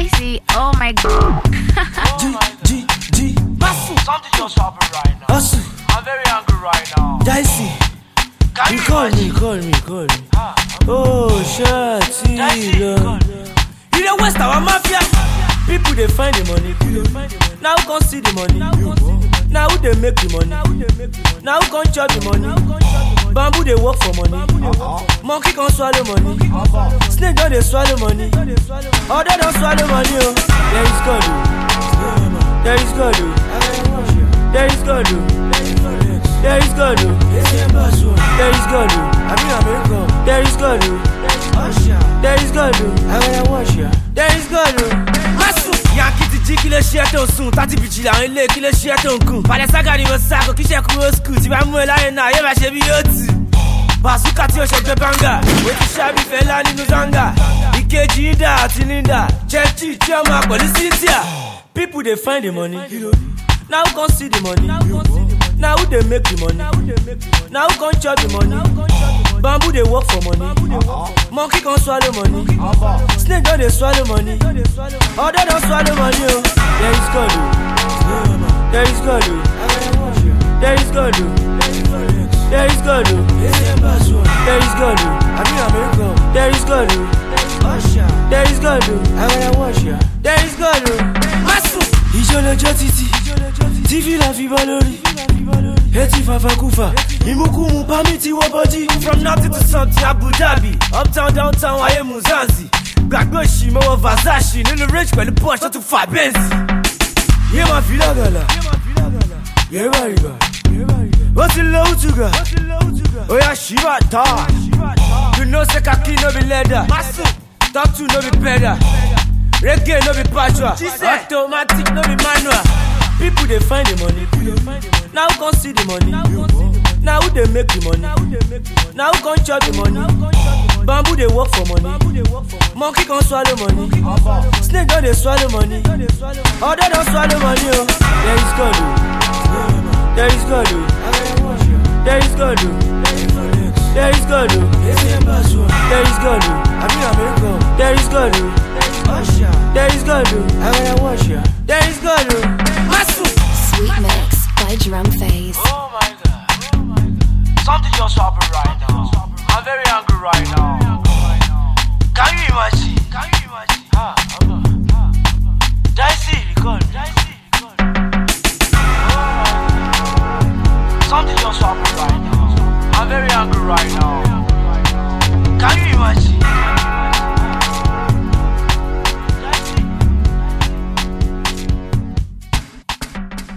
Dicey, oh my god. G. Something just happened right now. I'm very angry right now. Dicey. Can you Call me. Oh, shit. Dicey, You the West our mafia. People they find the money. Now who can see the money? Now who they make the money? Now who can chop the money? Bamboo they work for money. Monkey can swallow money. Snake don't they swallow money. Other don't swallow money. Oh. There is God. There is God. There is God. There is God. There is God. There is God. There is God. There is God. Yankee ti jí kí ló ṣe tó ń sùn tàti bìjì làwọn ilé kí ló ṣe tó ń gùn. Balẹ̀ sága ni mo sàkó kí ṣe kúrò skul tí bá mú ẹ láyé náà yóò bá ṣe bí yóò tì. Bàṣúkà tí ó ṣe gbé báńgà, ó ti ṣáàbì fẹ́lá nínú zanga. Ìkejì Ida àti Linda, Chẹ́chì tí ó máa pẹ̀lú Cynthia. People dey find the money, now who can see the money? Now who dey make the money? Now who can chop the money? Bamboo they work for money. Monkey can swallow money. Snake don't they swallow money. Other don't swallow money. Oh. There is God. There is God. There is God. There is God. There is God. There is God. There is God. There is God. Ìjọlẹjọ títí, TV la fi bọ́ lórí. Eti fafakufa, imukumu pami ti wo body. From nothing to something, Abu Dhabi. Uptown, downtown, ayé Muzanzi. Gbàgbé òṣì mọ́wọ́ Versace. Nínú range pẹ̀lú Porsche tó tún fa Benz. Yé máa fi lágàlà. Yé bá rìbà. Ó ti lówó tùgà. Ó yá ṣíbà tá. You know say kaki no be leather. Talk to no be pedal. Reggae no be patois. Automatic no be manual. People they find the money. Now who can see the money? Now who they make the money? Now who can chop the money? Bamboo they work for money. Monkey can swallow money. Snake don't they swallow money. Other don't swallow money. Oh. There is God. There is God. There is God. There is God. There is God. There is God.